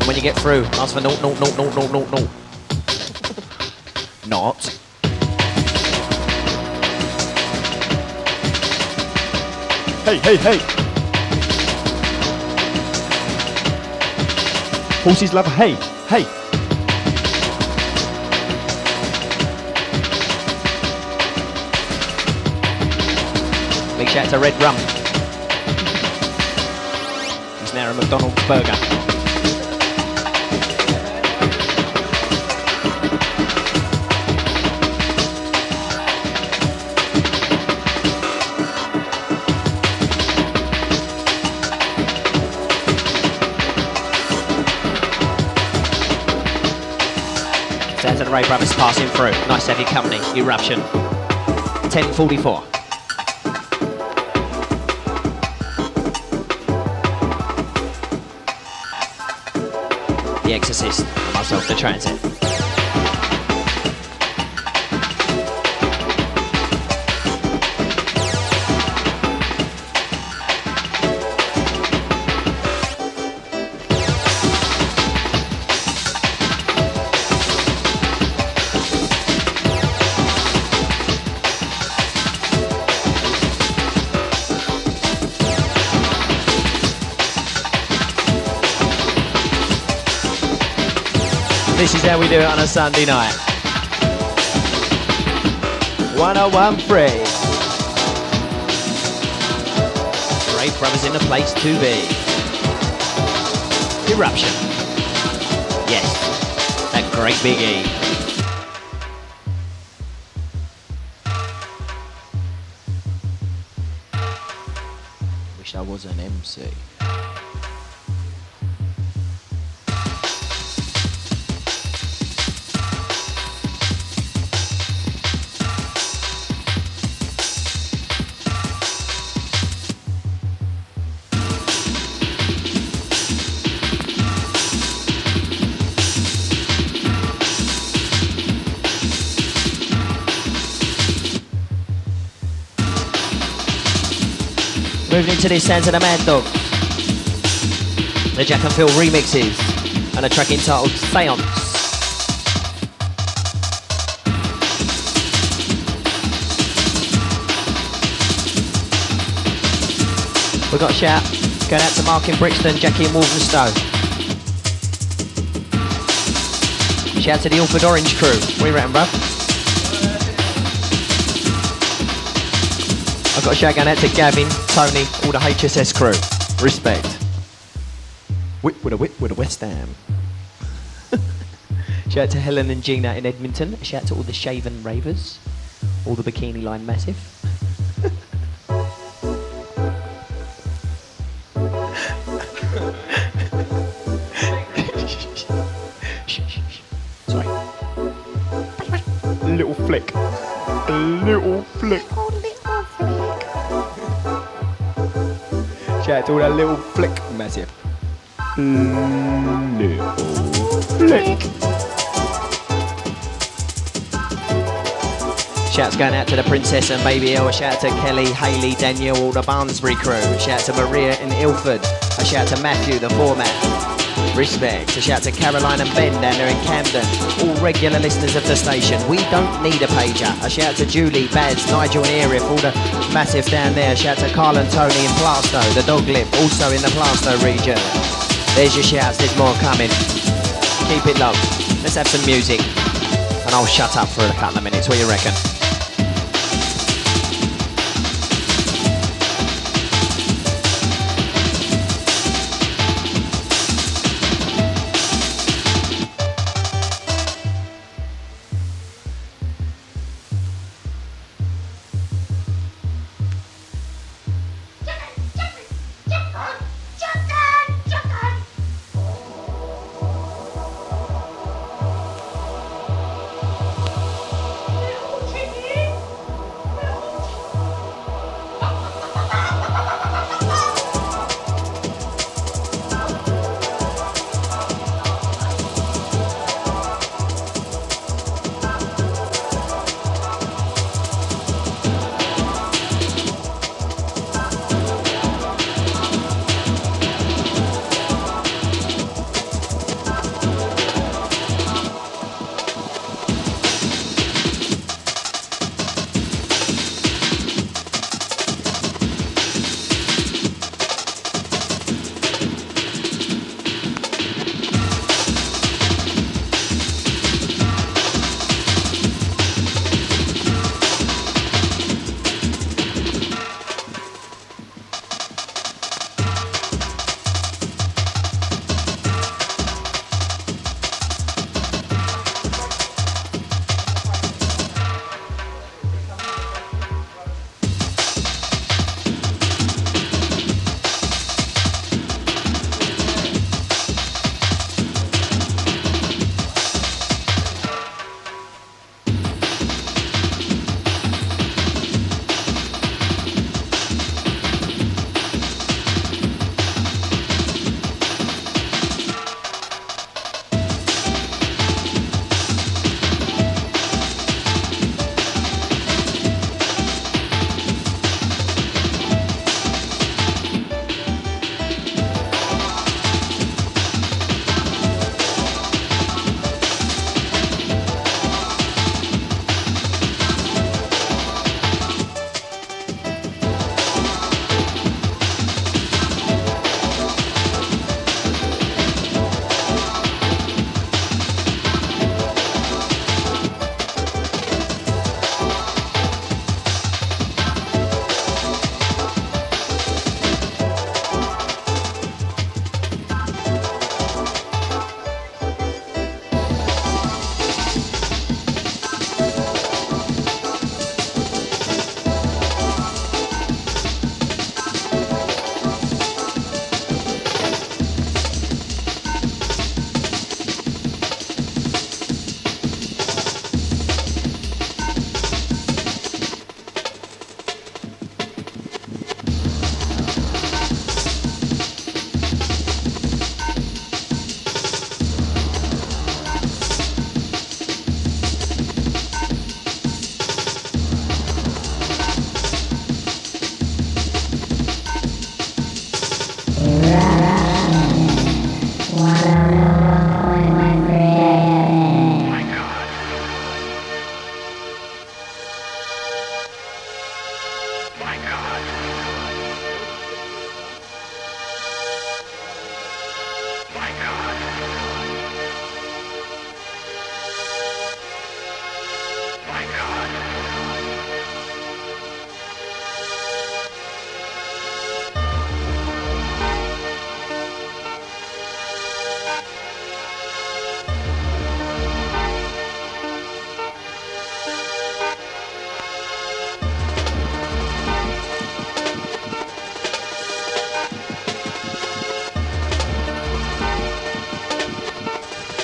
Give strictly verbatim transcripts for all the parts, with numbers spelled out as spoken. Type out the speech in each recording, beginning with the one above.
And when you get through, ask for naught, naught, naught, naught, naught, naught, naught. Not. Hey, hey, hey. Horses love hey, hey. Big shout to Red Rum. He's now a McDonald's burger. Sounds of the Ray Brothers passing through. Nice to have your company. Eruption. ten forty-four. The Exorcist, myself, the Transit. This is how we do it on a Sunday night. one oh one free. Ray Brothers in the place to be. Eruption. Yes, that great big E. Wish I was an M C. Moving into this sounds of the Mad Dog. The Jack and Phil remixes and a track entitled Seance. We've got a shout going out to Mark in Brixton, Jackie in Walthamstow. Shout to the Ilford Orange crew. What do you reckon, bruv? I've got a shout going out to Gavin, Tony, all the H S S crew. Respect. Whip with a whip with a West Ham. Shout out to Helen and Gina in Edmonton. A shout out to all the Shaven Ravers. All the Bikini Line Massive. Sorry. Little flick. A little flick. Shout out to all that little flick massive. Little flick. Shouts going out to the Princess and Baby L. A shout out to Kelly, Hayley, Danielle, all the Barnsbury crew. A shout out to Maria in Ilford. A shout out to Matthew, the format. Respect. A shout out to Caroline and Ben down there in Camden. All regular listeners of the station. We don't need a pager. A shout out to Julie, Baz, Nigel and Erif, all the massive down there. A shout out to Carl and Tony in Plasto, the dog lip, also in the Plasto region. There's your shouts, there's more coming. Keep it low. Let's have some music. And I'll shut up for a couple of minutes. What do you reckon? Little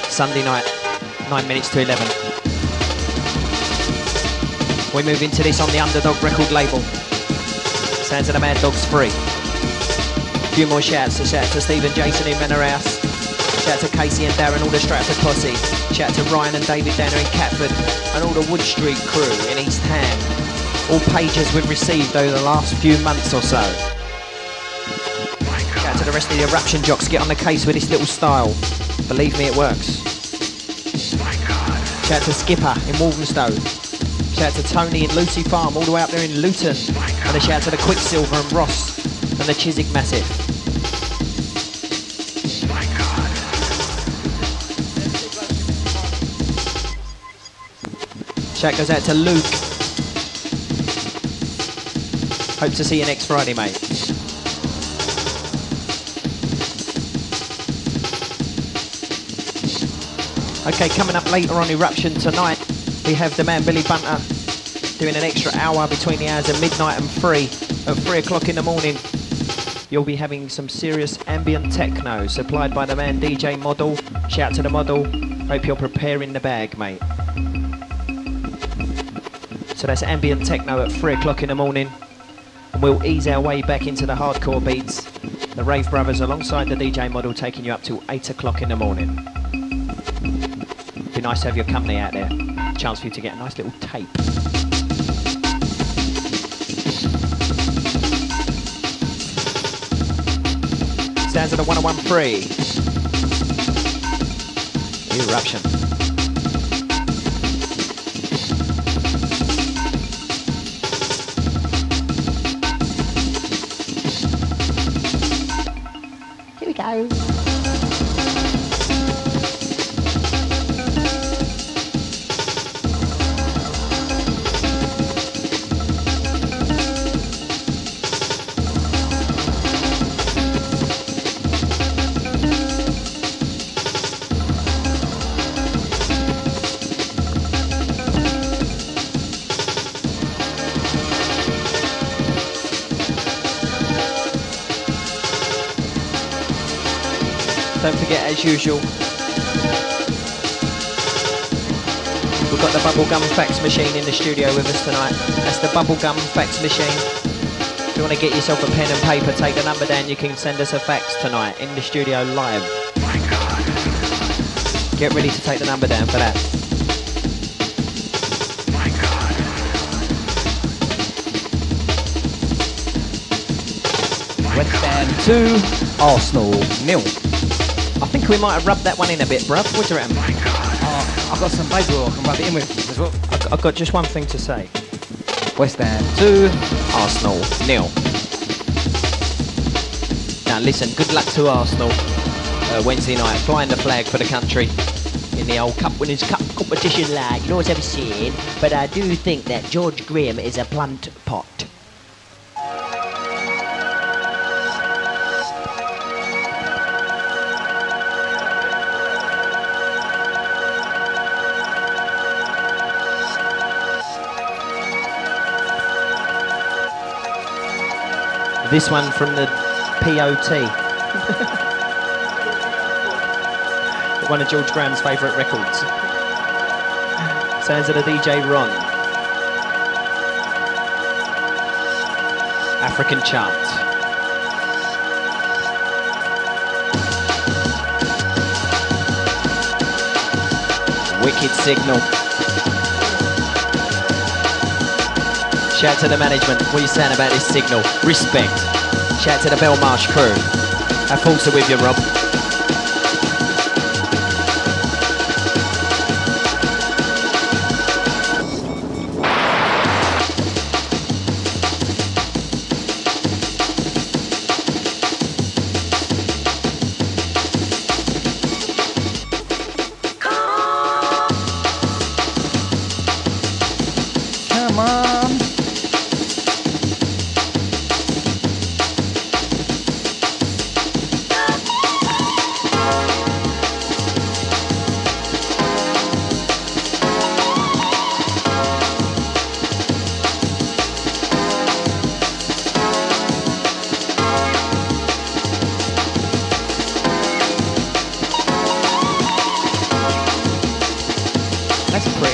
Sunday night, nine minutes to eleven. We move into this on the Underdog record label. Sounds of the Mad Dogs three. A few more shouts. So shout out to Steve and Jason in Manor House. Shout out to Casey and Darren, all the Stratford posse. Shout out to Ryan and David down there in Catford and all the Wood Street crew in East Ham. All pages we've received over the last few months or so. Shout out to the rest of the Eruption jocks. Get on the case with this little style. Believe me, it works. Shout out to Skipper in Walthamstow. Shout out to Tony in Lucy Farm, all the way up there in Luton. And a shout out to the Quicksilver and Ross and the Chiswick Massive. Shout goes out to Luke. Hope to see you next Friday, mate. Okay, coming up later on Eruption tonight, we have the man Billy Bunter doing an extra hour between the hours of midnight and three. At three o'clock in the morning, you'll be having some serious ambient techno supplied by the man D J Model. Shout to the Model. Hope you're preparing the bag, mate. So that's ambient techno at three o'clock in the morning. And we'll ease our way back into the hardcore beats. The Rave Brothers alongside the D J Model taking you up to eight o'clock in the morning. Be nice to have your company out there. Chance for you to get a nice little tape. Sounds of the one oh one three. Eruption. Here we go. Don't forget, as usual, we've got the Bubblegum Fax Machine in the studio with us tonight. That's the Bubblegum Fax Machine. If you want to get yourself a pen and paper, take the number down, you can send us a fax tonight in the studio live. Get ready to take the number down for that. West Ham two, Arsenal nil. I think we might have rubbed that one in a bit, bruv. What do you reckon? Oh, I've got some paper I can rub it in with as well. I've got, I've got just one thing to say. West Ham two, Arsenal nil. Now listen, good luck to Arsenal uh, Wednesday night, flying the flag for the country in the old Cup Winners' Cup competition, lad. You know what I'm saying? But I do think that George Graham is a plant pot. This one from the P O T. One of George Graham's favourite records. Sounds of the D J Ron. African Chant. Wicked Signal. Shout to the management. What are you saying about this signal? Respect. Shout to the Belmarsh crew. How thoughts are with you, Rob? come on.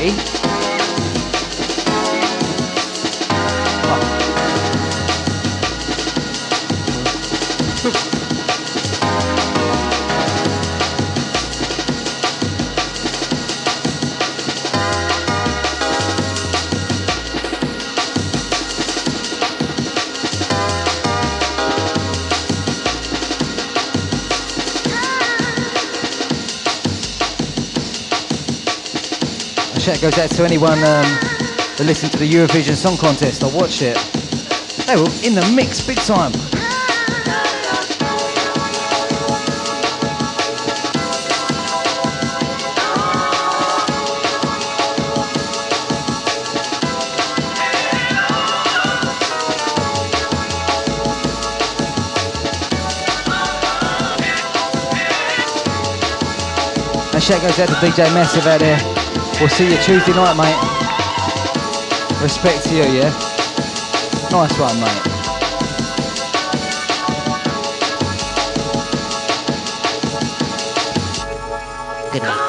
Ready? Shout goes out to anyone um, that listened to the Eurovision Song Contest. I watched it. They were in the mix big time. And shout goes out to D J Massive out there. We'll see you Tuesday night, mate. Respect to you, yeah? Nice one, mate. Good night.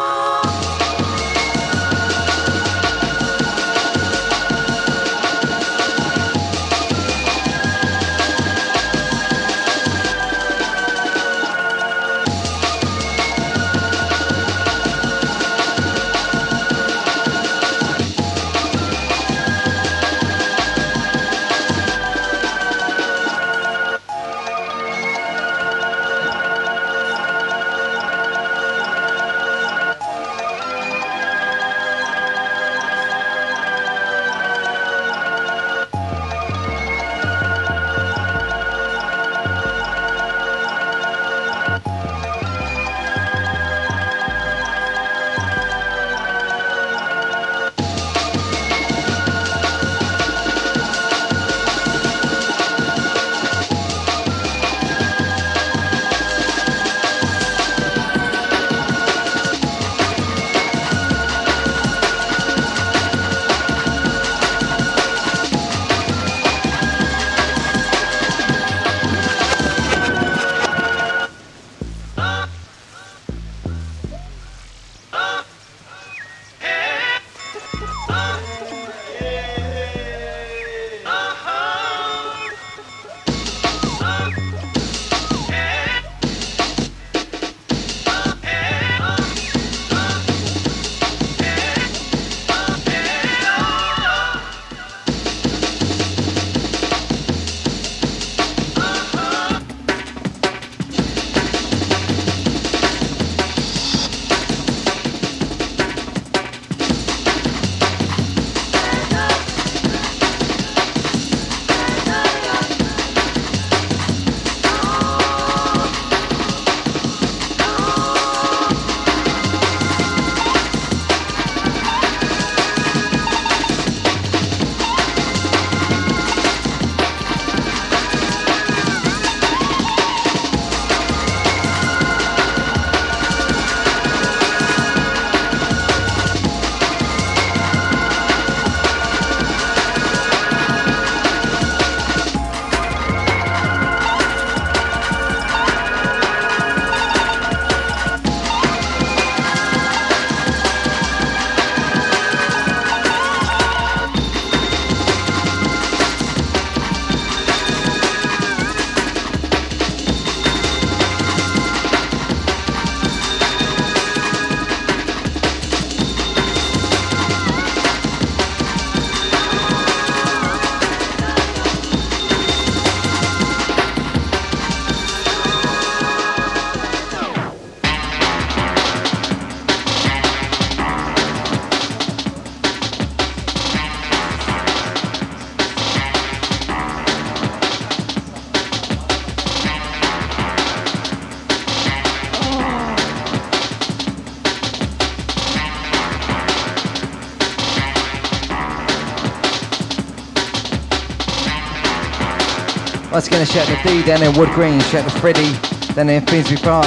Once again, a shout to D down in Wood Green, shout to Freddie down there in Finsbury Park,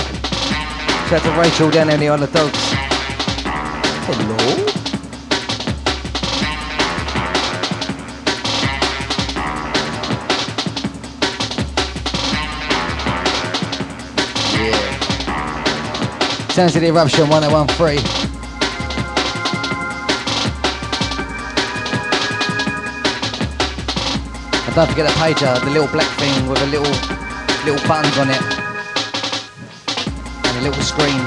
shout to Rachel down there in the Isle of Dogs. Hello. Yeah. Sounds of the Eruption one oh one three. Don't forget the pager, the little black thing with a little little buttons on it and a little screen.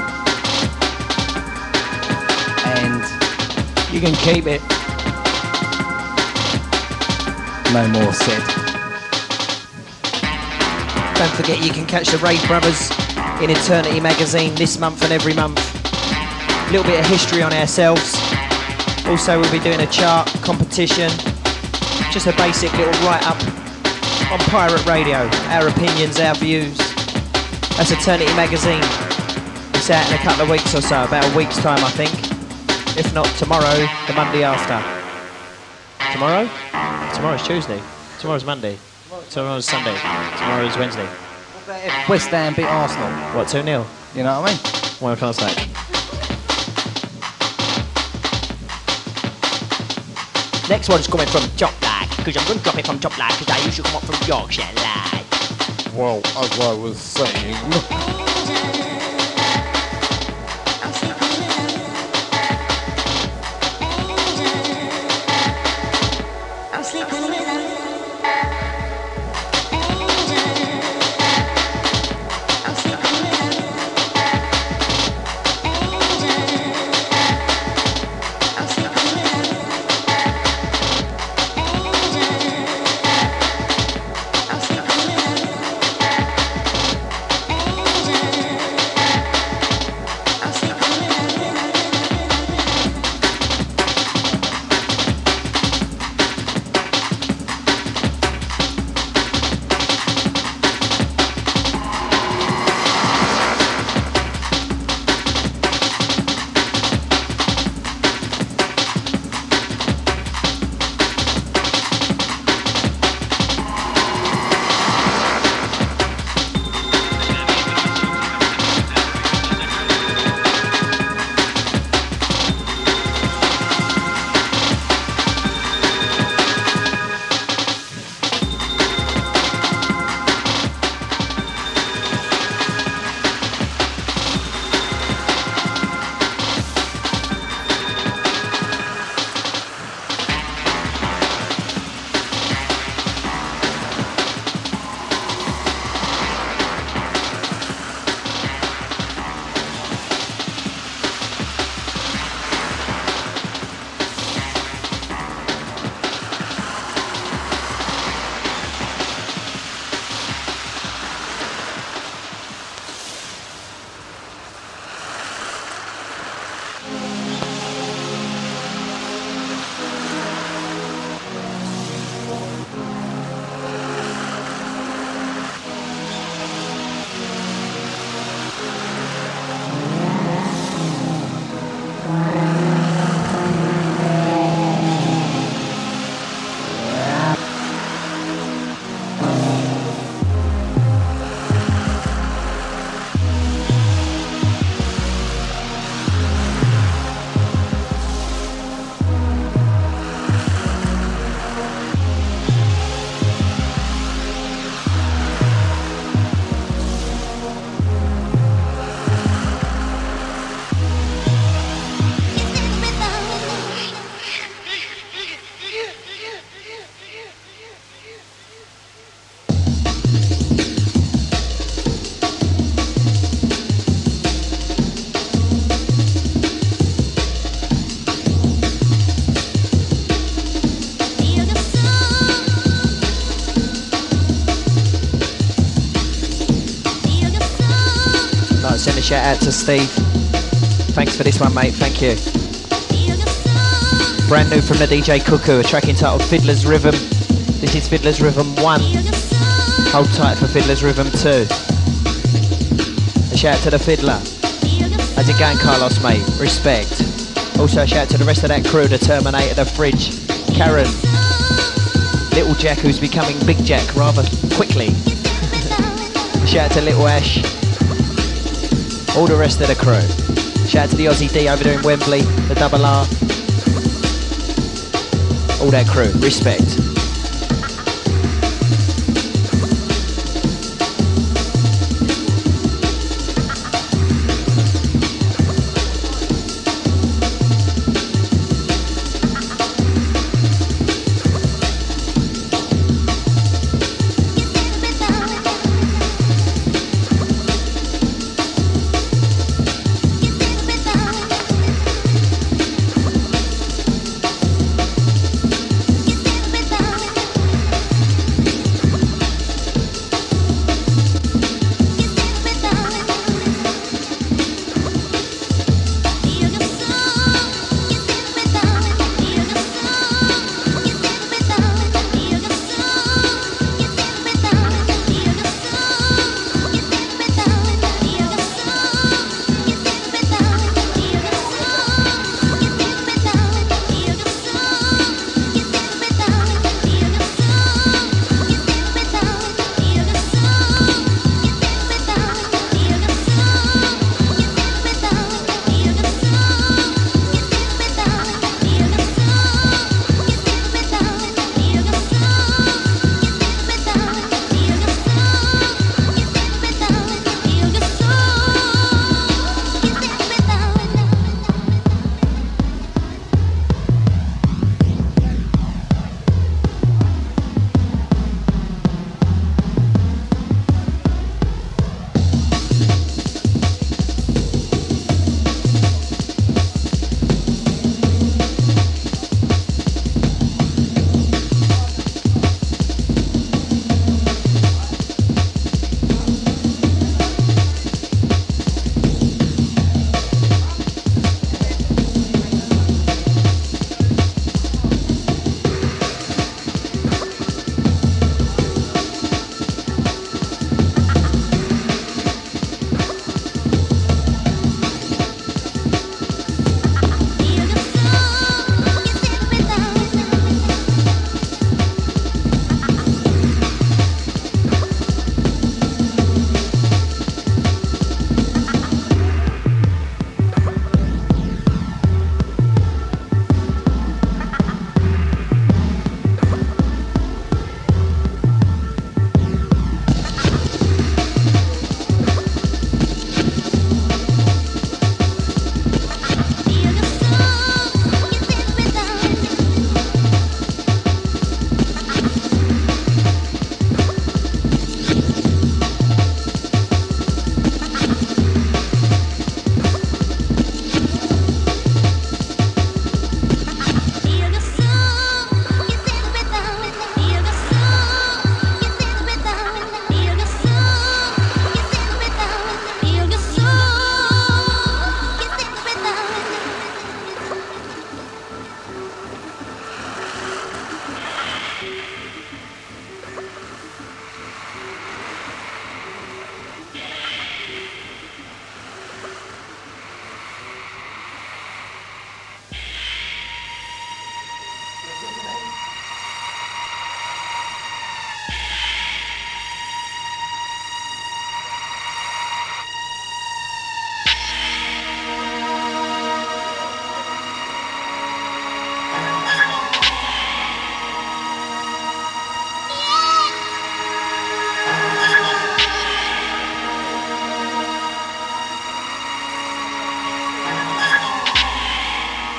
And You can keep it. no more said. Don't forget you can catch the Rave Brothers in Eternity magazine this month and every month. A little bit of history on ourselves. Also we'll be doing a chart competition. Just a basic little write-up on Pirate Radio. Our opinions, our views. That's Eternity magazine. It's out in a couple of weeks or so, about a week's time I think. If not tomorrow, the Monday after. Tomorrow? Tomorrow's Tuesday. Tomorrow's Monday. Tomorrow's Sunday. Tomorrow's Wednesday. What about if West Ham beat Arsenal? What, two nil? You know what I mean? One class night. Next one's coming from Top Lag, because I'm going to drop it from Top Lag, because I usually come up from Yorkshire Lag. Well, as I was saying, Send a shout out to Steve. Thanks for this one, mate. Thank you. Brand new from the D J Cuckoo, a track entitled Fiddler's Rhythm. This is Fiddler's Rhythm one. Hold tight for Fiddler's Rhythm two. A shout out to the fiddler. How's it going, Carlos, mate? Respect. Also a shout out to the rest of that crew, the Terminator, the Fridge, Karen, Little Jack, who's becoming Big Jack rather quickly. A shout out to Little Ash. All the rest of the crew. Shout out to the Aussie D over there in Wembley, the Double R. All that crew, respect.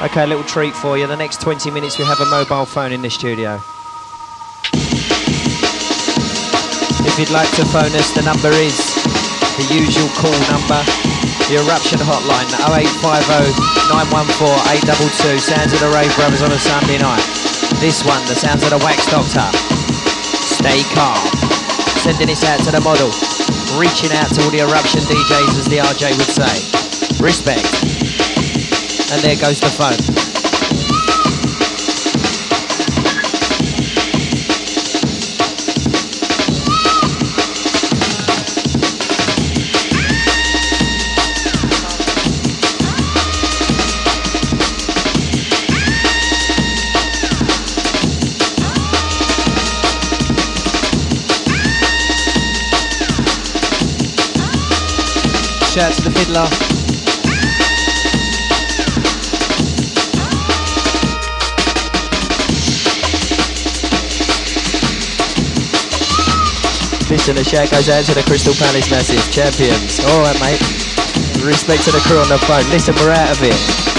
Okay, a little treat for you. The next twenty minutes we have a mobile phone in the studio. If you'd like to phone us, the number is the usual call number, the Eruption hotline, oh eight five oh, nine one four, eight two two. Sounds of the Rave Brothers on a Sunday night. This one, the sounds of the Wax Doctor. Stay calm. Sending this out to the model. Reaching out to all the Eruption D Js, as the R J would say. Respect. And there goes the phone. Shout out to the fiddler. Listen, the shout goes out to the Crystal Palace Massive champions. Alright, mate. Respect to the crew on the phone. Listen, we're out of here.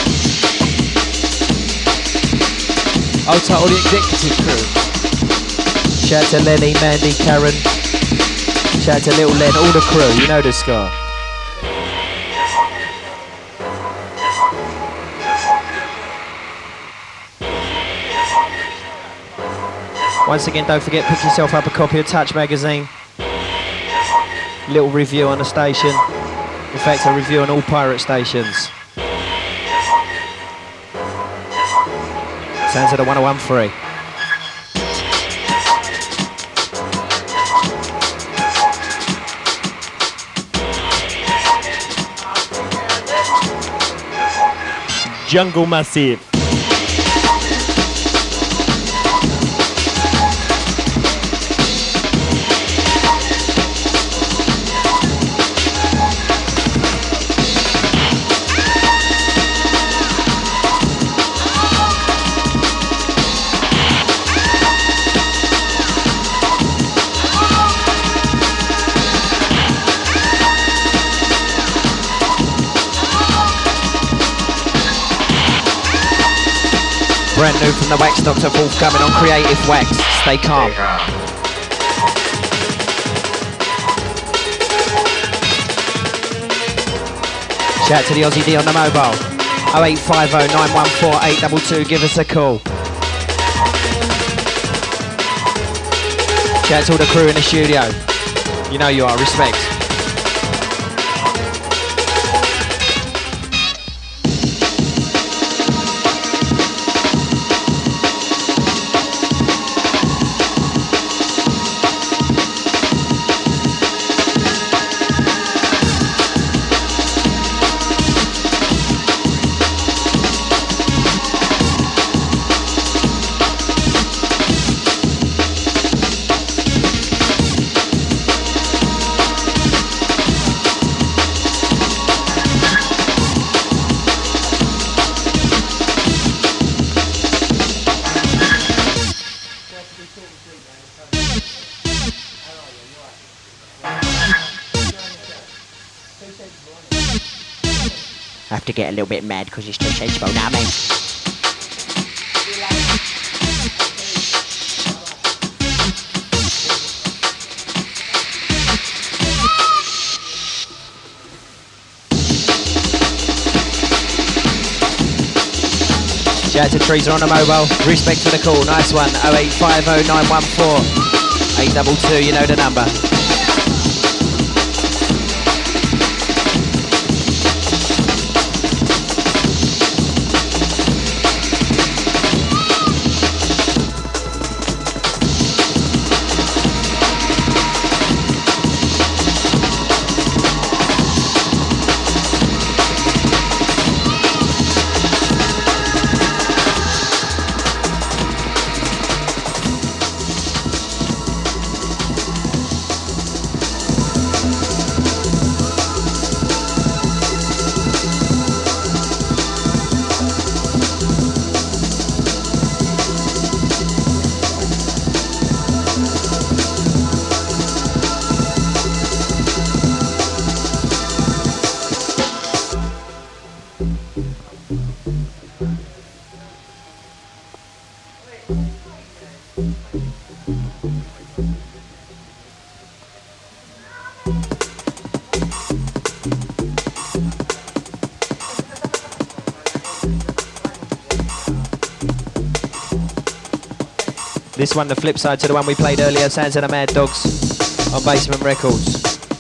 I'll tell all the executive crew. Shout out to Lenny, Mandy, Karen. Shout out to Little Len, all the crew. You know the score. Once again, don't forget, pick yourself up a copy of Touch magazine. Little review on the station. In fact, a review on all pirate stations. Sounds of the one oh one three. Jungle Massive. Brand new from the Wax Doctor, forthcoming on Creative Wax. Stay calm. Shout out to the Aussie D on the mobile. oh eight five oh, nine one four, eight two two. Give us a call. Shout out to all the crew in the studio. You know you are. Respect. I have to get a little bit mad because it's too sensible now, man. Shout out to Teresa on the mobile. Respect for the call. Nice one. oh eight five oh, nine one four, eight two two. You know the number. This one, the flip side to the one we played earlier, Sounds of the Mad Dogs on Basement Records.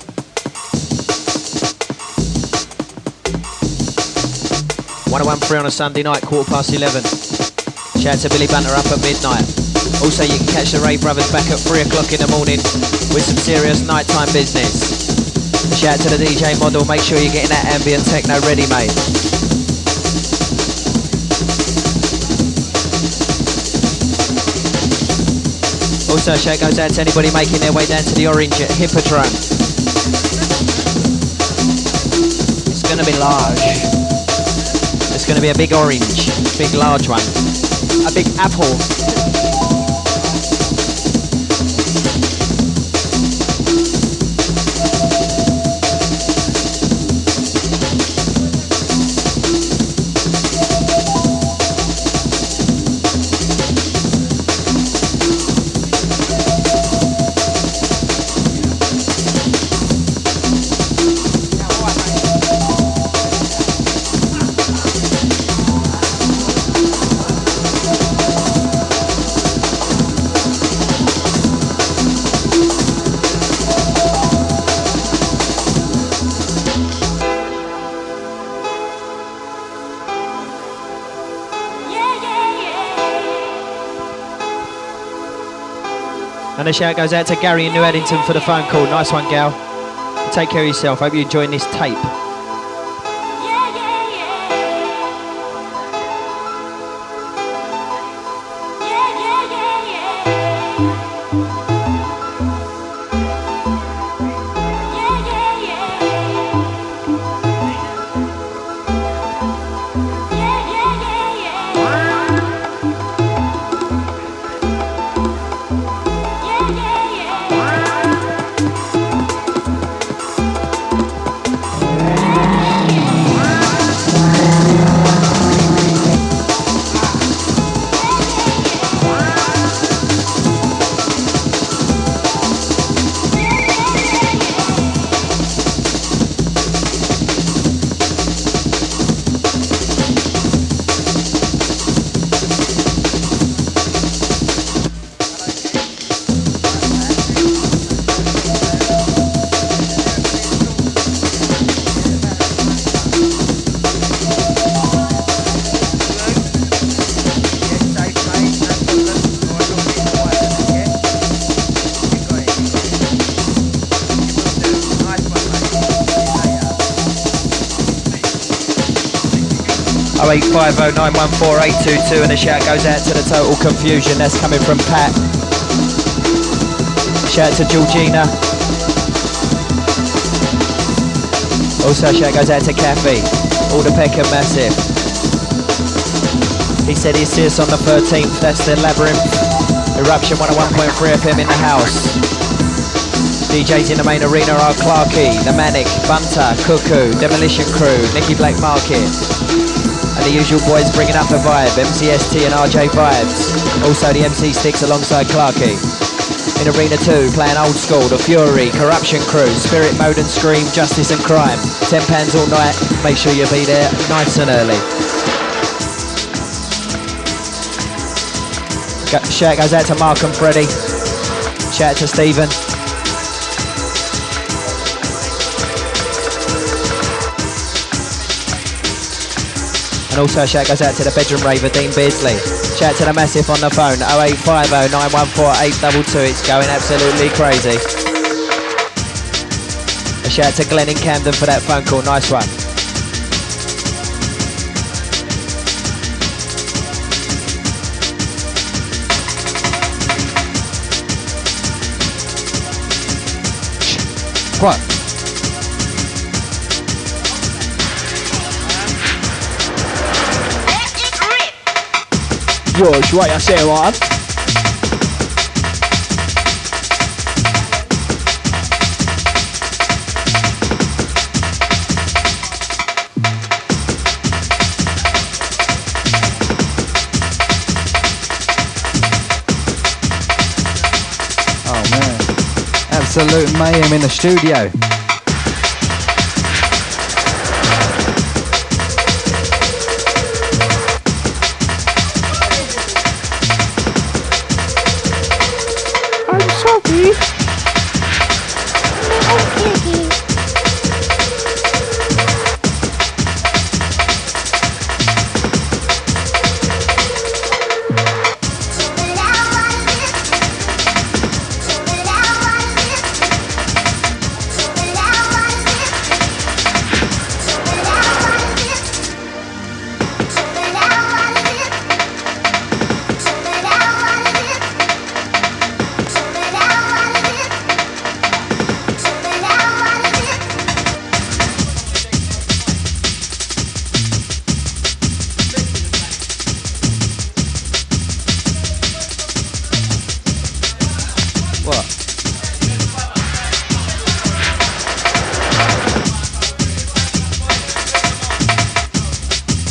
one oh one three on a Sunday night, quarter past eleven. Shout out to Billy Bunter up at midnight. Also, you can catch the Ray Brothers back at three o'clock in the morning with some serious nighttime business. Shout out to the D J Model, make sure you're getting that ambient techno ready, mate. Also, shout goes out to anybody making their way down to the Orange at Hippodrome. It's going to be large. It's going to be a big orange, big large one. A big apple. And a shout goes out to Gary in New Addington for the phone call. Nice one, gal. Take care of yourself. Hope you're enjoying this tape. oh eight five oh nine one four eight two two, and a shout goes out to the Total Confusion. That's coming from Pat. Shout out to Georgina. Also a shout goes out to Kathy. All the Peckham Massive. He said he'll see us on the thirteenth. That's the Labyrinth. Eruption one oh one point three F M in the house. D Js in the main arena are Clarky, The Manic, Bunter, Cuckoo, Demolition Crew, Nicky Black Market. And the usual boys bringing up the vibe, M C S T and R J Vibes. Also the M C Sticks alongside Clarky. In Arena two, playing old school, The Fury, Corruption Crew, Spirit Mode and Scream, Justice and Crime. ten pounds all night, make sure you be there nice and early. Shout goes out to Mark and Freddie. Shout out to Stephen. And also a shout goes out to the bedroom raver, Dean Beardsley. Shout out to the Massive on the phone, oh eight five oh nine one four eight two two. It's going absolutely crazy. A shout out to Glenn in Camden for that phone call, nice one. What? Watch what I say, lad. Oh man, absolute mayhem in the studio.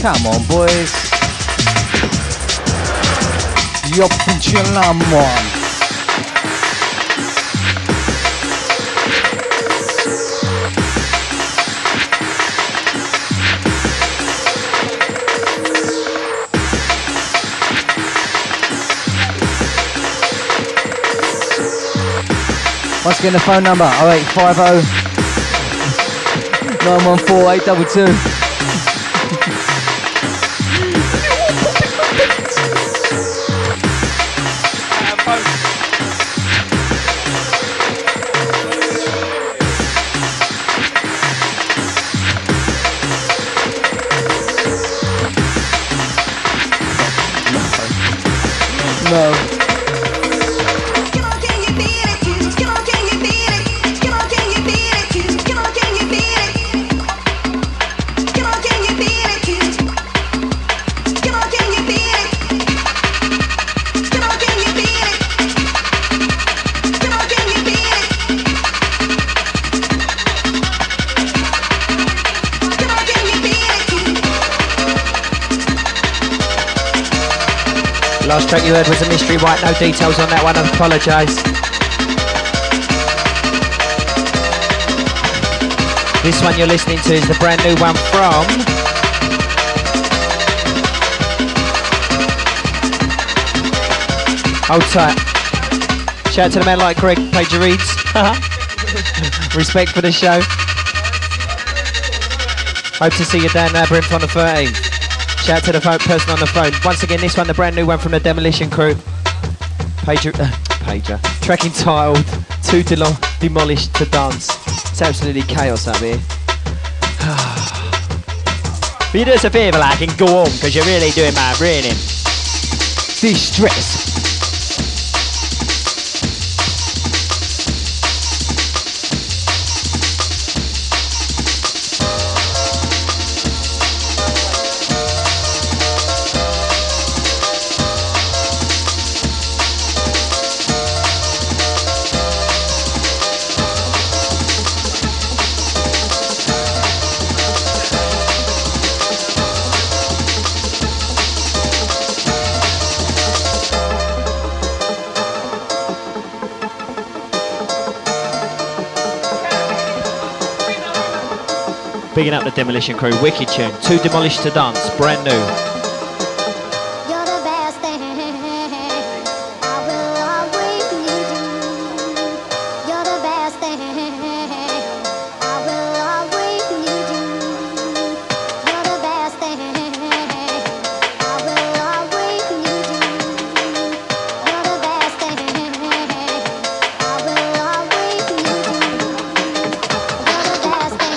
Come on, boys. Yo, pinche lamon. Once again, the phone number oh eight five oh, nine one four, eight two two. No. Last track you heard was a mystery white, no details on that one, I apologise. This one you're listening to is the brand new one from Hold tight. Shout out to the man like Greg, Pager Reeds. Respect for the show. Hope to see you down there, Brim, on the thirteenth. Shout out to the phone, person on the phone. Once again, this one, the brand new one from the Demolition Crew. Pager, uh, Pager. Track entitled Too Delo- Demolished to Dance. It's absolutely chaos up here. But you do us a favour, like, and go home, because you're really doing my brain in. Distress. Bigging up the Demolition Crew, wicked tune. Too Demolished to Dance, brand new. You're the best thing I will always need you. You're the best thing I will always need you. You're the best thing I will always need you. You're the best thing I will always need you. You're the best thing.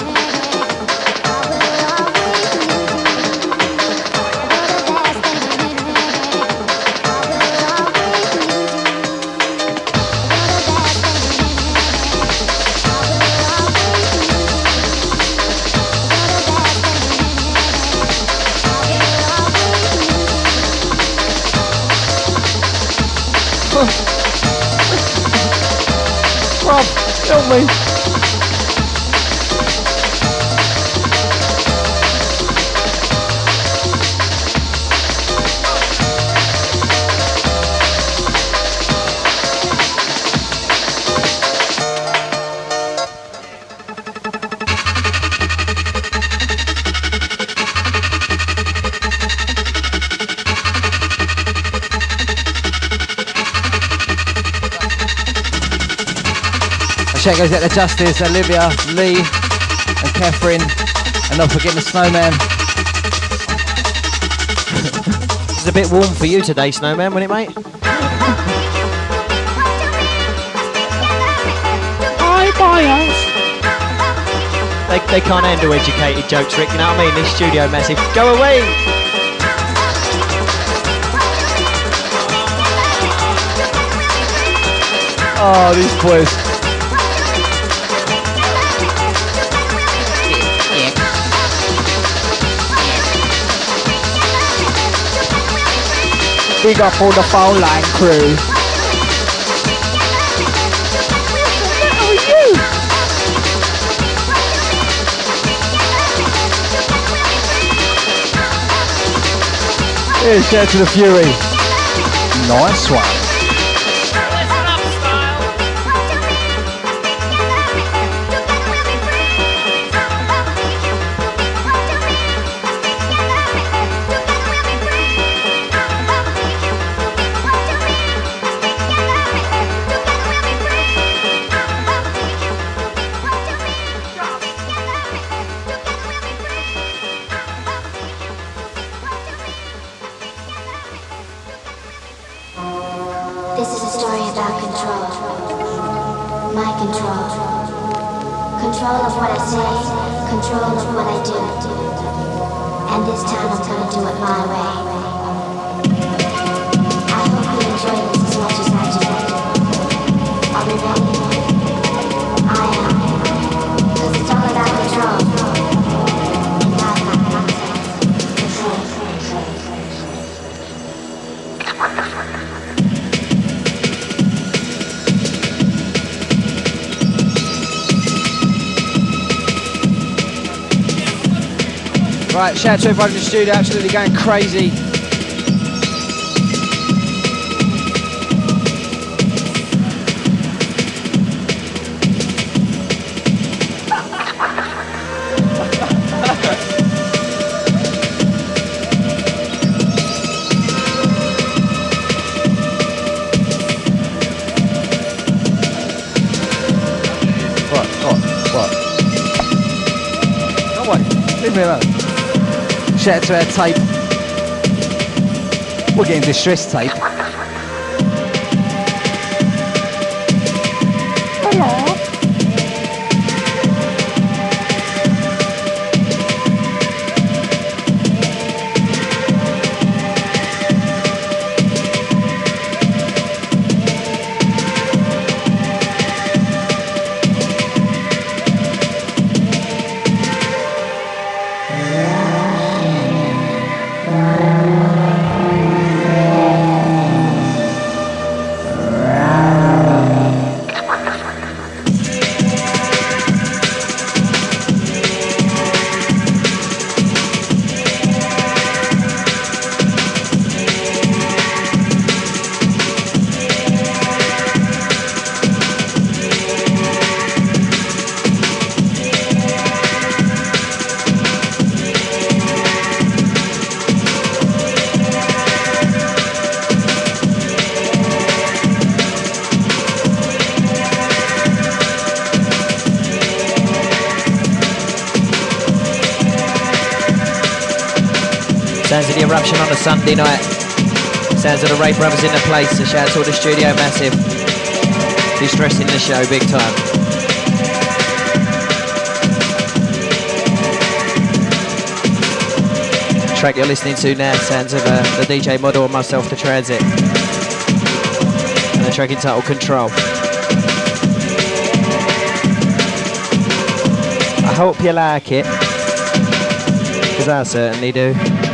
Rob, help me. Shout goes out to Justice, Olivia, Lee, and Catherine, and not forgetting the Snowman. It's a bit warm for you today, Snowman, wasn't it, mate? Hi, boys. They, they can't handle educated jokes, Rick, you know what I mean? This studio massive. Go away! Oh, these boys. Big up all the phone line crew. What are you? Yeah, shout out to the Fury. Nice one. This is a story about control. My control. Control of what I say, control of what I do. And this time I'm gonna do it my way. I hope you enjoy this as much as I do. Are we ready? I am. Cause it's all about control. And not about nonsense. Control. Right, shout out to everybody in the studio, absolutely going crazy. What? What? What? Don't worry. Leave me alone. Shout out to our tape. We're getting distressed tape. Hello. Sounds of the eruption on a Sunday night. Sounds of the Ray Brothers in the place. So shout out to all the studio massive. Distressing the show big time. Track you're listening to now sounds of uh, the D J Model and myself, The Transit. And the track entitled Control. I hope you like it, because I certainly do.